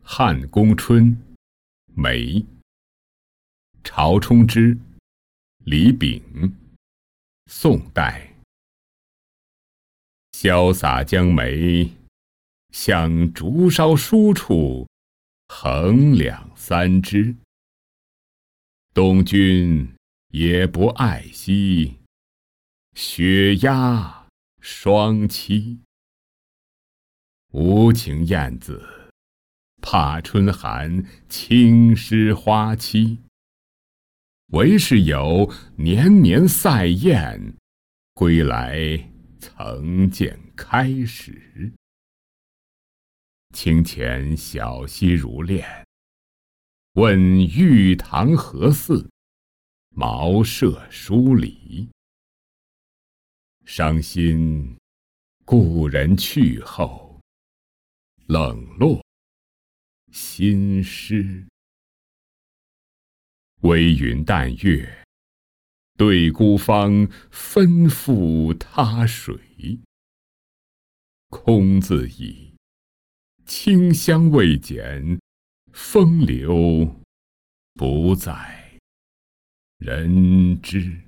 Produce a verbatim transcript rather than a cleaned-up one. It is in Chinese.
汉宫春，梅。曹冲之，李炳。宋代。潇洒江梅，向竹梢疏处，横两三枝。东君也不爱惜，雪鸦双栖。无情燕子，怕春寒侵湿花期。唯是有年年赛燕，归来曾见开时。清浅小溪如练，问玉堂何似？茅舍疏篱。伤心故人去后，冷落新诗。微云淡月，对孤芳吩咐他水。空自已，清香未减，风流不在人知。